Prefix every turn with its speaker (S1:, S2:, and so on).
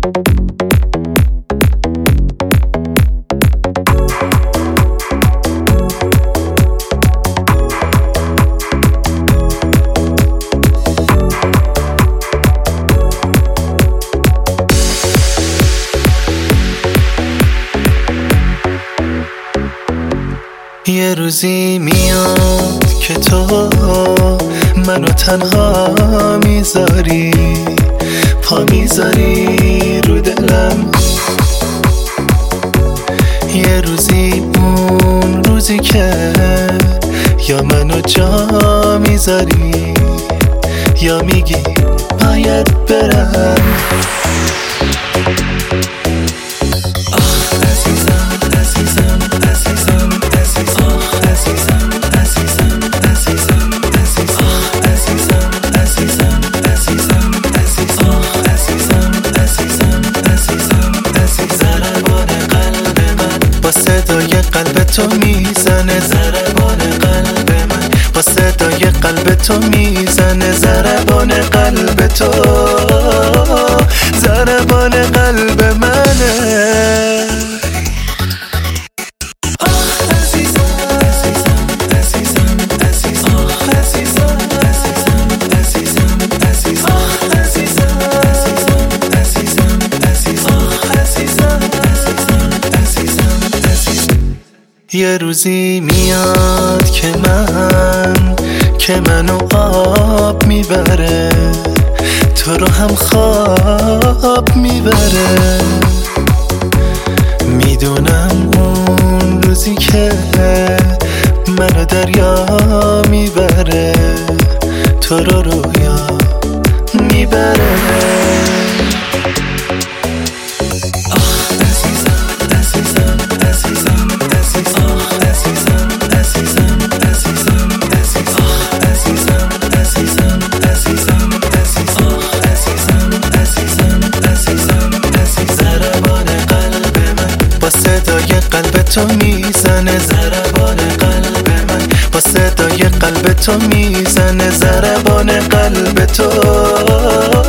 S1: یه روزی میاد که تو منو تنها میذاری، پا میذاری رو دلم. یه روزی اون روزی که یا منو جا میذاری یا میگی باید برم. با صدای قلب تو میزنه ضربان قلب من، با صدای قلب تو میزنه ضربان قلب تو، ضربان قلب منه. یه روزی میاد که منو آب میبره، تو رو هم خواب میبره. میدونم اون روزی که منو دریا میبره، تو رو رویا میبره. قلب تو میزنه ضربان قلب من، با صدای قلب تو میزنه ضربان قلب تو.